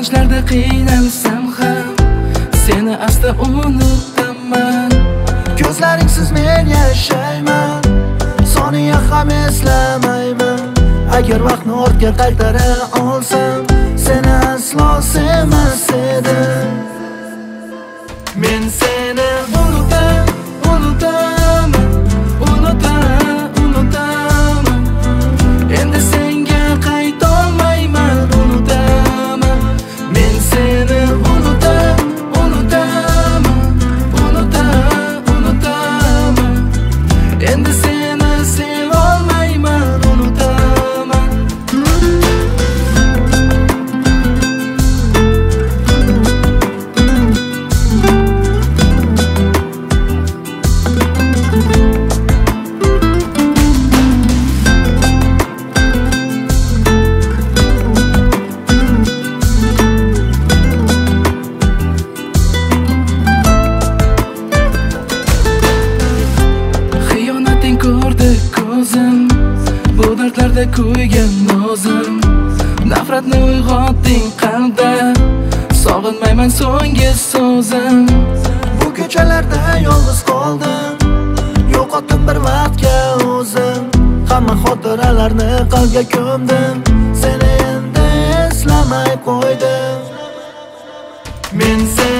yoshlarda qiynalsam ham seni asta unutaman. Ko'zlaringsiz men yashayman, soniya ham eslamayman. Agar vaqtni ortga qaytara olsam, seni aslo sevmas edim. Men seni unutaman, unutaman. Endi senga qaytolmayman, unutaman. Men seni unutaman, endi seni sevolmayman, unutaman. Xiyonating ko'rdi ko'zim, bu dardlarda kuygan nozim. Nafratni uyg'otding qalbda, sog'inmayman so'nggi so'zim. Bu ko'chalarda yolg'iz qoldim, yo'qotdim bir vaqtga o'zim. Hamma xotiralarni qalbga ko'mdim, seni endi eslamay qo'ydim. Men seni